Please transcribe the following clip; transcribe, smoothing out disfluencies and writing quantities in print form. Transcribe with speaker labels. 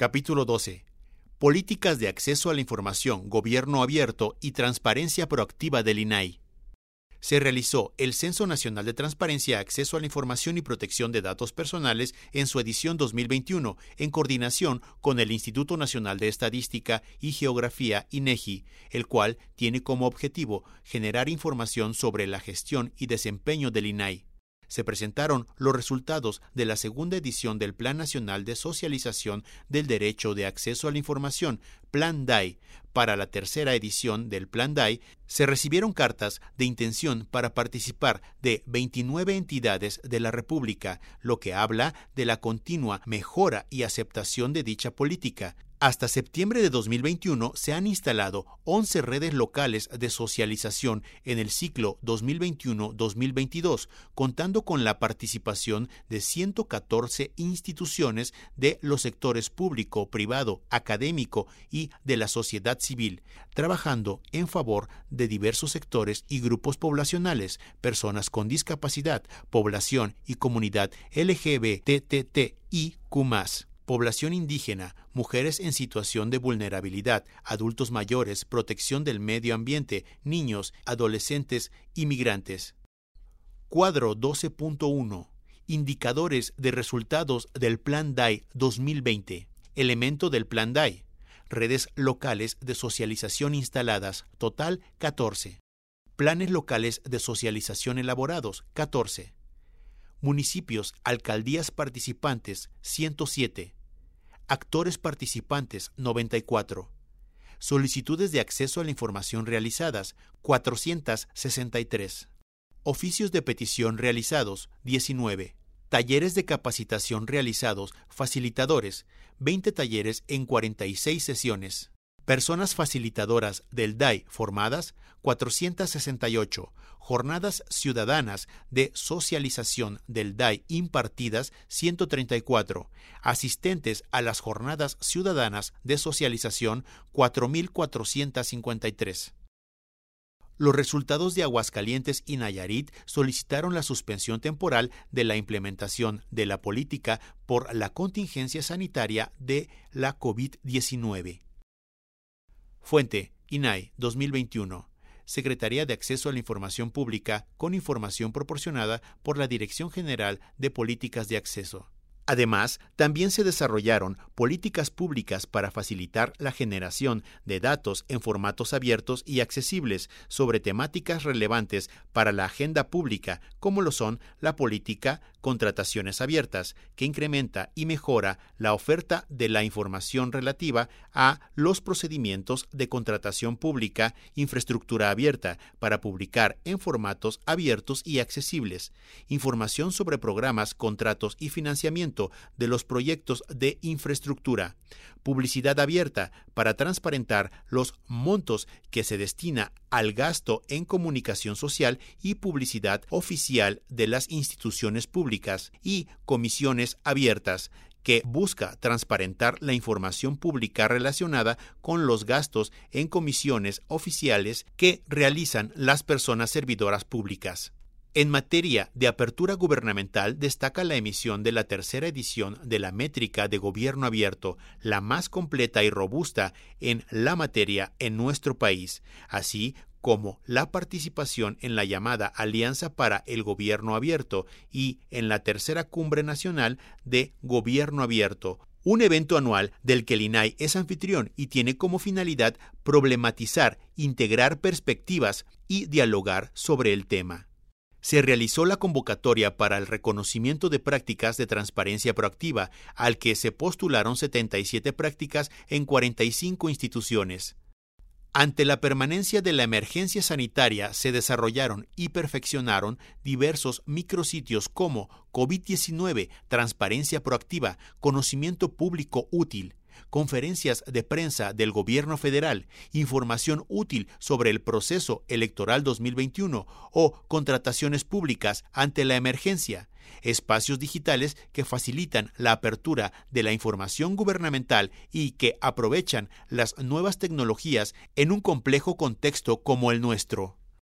Speaker 1: Capítulo 12. Políticas de acceso a la información, gobierno abierto y transparencia proactiva del INAI. Se realizó el Censo Nacional de Transparencia, Acceso a la Información y Protección de Datos Personales en su edición 2021, en coordinación con el Instituto Nacional de Estadística y Geografía, INEGI, el cual tiene como objetivo generar información sobre la gestión y desempeño del INAI. Se presentaron los resultados de la segunda edición del Plan Nacional de Socialización del Derecho de Acceso a la Información, Plan DAI. Para la tercera edición del Plan DAI, se recibieron cartas de intención para participar de 29 entidades de la República, lo que habla de la continua mejora y aceptación de dicha política. Hasta septiembre de 2021 se han instalado 11 redes locales de socialización en el ciclo 2021-2022, contando con la participación de 114 instituciones de los sectores público, privado, académico y de la sociedad civil, trabajando en favor de diversos sectores y grupos poblacionales, personas con discapacidad, población y comunidad LGBTTIQ+. Población indígena, mujeres en situación de vulnerabilidad, adultos mayores, protección del medio ambiente, niños, adolescentes y migrantes. Cuadro 12.1. Indicadores de resultados del Plan DAI 2020. Elemento del Plan DAI. Redes locales de socialización instaladas, total 14. Planes locales de socialización elaborados, 14. Municipios, alcaldías participantes, 107. Actores participantes, 94. Solicitudes de acceso a la información realizadas, 463. Oficios de petición realizados, 19. Talleres de capacitación realizados, facilitadores, 20 talleres en 46 sesiones. Personas facilitadoras del DAI formadas, 468. Jornadas ciudadanas de socialización del DAI impartidas, 134. Asistentes a las jornadas ciudadanas de socialización, 4.453. Los resultados de Aguascalientes y Nayarit solicitaron la suspensión temporal de la implementación de la política por la contingencia sanitaria de la COVID-19. Fuente: INAI 2021. Secretaría de Acceso a la Información Pública, con información proporcionada por la Dirección General de Políticas de Acceso. Además, también se desarrollaron políticas públicas para facilitar la generación de datos en formatos abiertos y accesibles sobre temáticas relevantes para la agenda pública, como lo son la política Contrataciones Abiertas, que incrementa y mejora la oferta de la información relativa a los procedimientos de contratación pública, infraestructura abierta, para publicar en formatos abiertos y accesibles, información sobre programas, contratos y financiamiento de los proyectos de infraestructura, publicidad abierta para transparentar los montos que se destina al gasto en comunicación social y publicidad oficial de las instituciones públicas, y comisiones abiertas, que busca transparentar la información pública relacionada con los gastos en comisiones oficiales que realizan las personas servidoras públicas. En materia de apertura gubernamental, destaca la emisión de la tercera edición de la Métrica de Gobierno Abierto, la más completa y robusta en la materia en nuestro país, así como la participación en la llamada Alianza para el Gobierno Abierto y en la tercera Cumbre Nacional de Gobierno Abierto, un evento anual del que el INAI es anfitrión y tiene como finalidad problematizar, integrar perspectivas y dialogar sobre el tema. Se realizó la convocatoria para el reconocimiento de prácticas de transparencia proactiva, al que se postularon 77 prácticas en 45 instituciones. Ante la permanencia de la emergencia sanitaria, se desarrollaron y perfeccionaron diversos micrositios como COVID-19, transparencia proactiva, conocimiento público útil, conferencias de prensa del Gobierno Federal, información útil sobre el proceso electoral 2021 o contrataciones públicas ante la emergencia, espacios digitales que facilitan la apertura de la información gubernamental y que aprovechan las nuevas tecnologías en un complejo contexto como el nuestro.